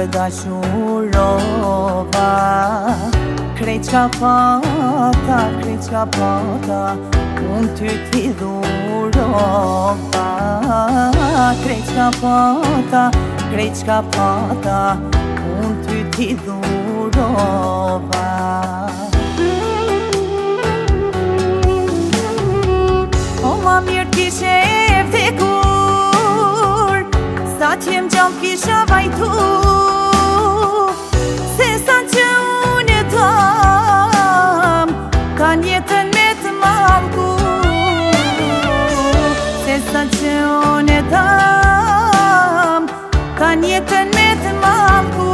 dashurova. Krejt qka pata, unë ty t'i dhurova. Krejt qka pata, unë ty t'i dhurova. O ma mirë t'kishe e vdekur, sa t'jem gjallë kisha vajtu, se sa që unë jetam, kan jetën me të mallku. Se sa që unë jetam, kan jetën me të mallku.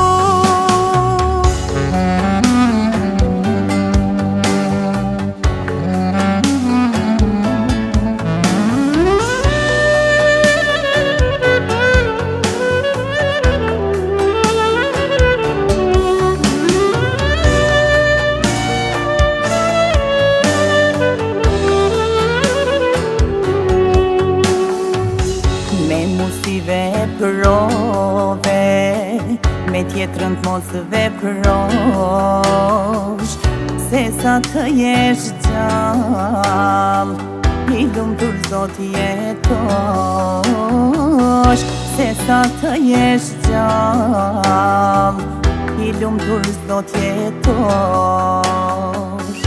Veprove, me tjetrën t'mos veprosh, se sa të jesh gjall, i lumtur zot jetosh. Se sa të jesh gjall, i lumtur zot jetosh.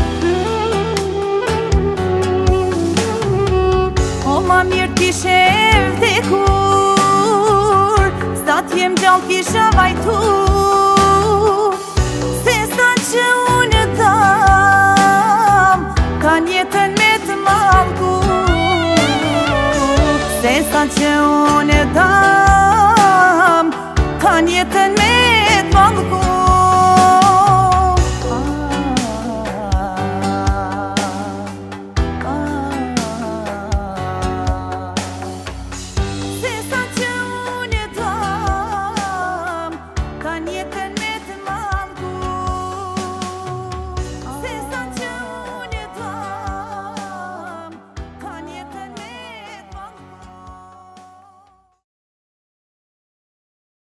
O ma mirë t'ishe e vdekur, sa t'jem gjallë kisha vajtu, se sa që unë jetam, kan jetën me të mallku. Se sa që unë jetam, kan jetën me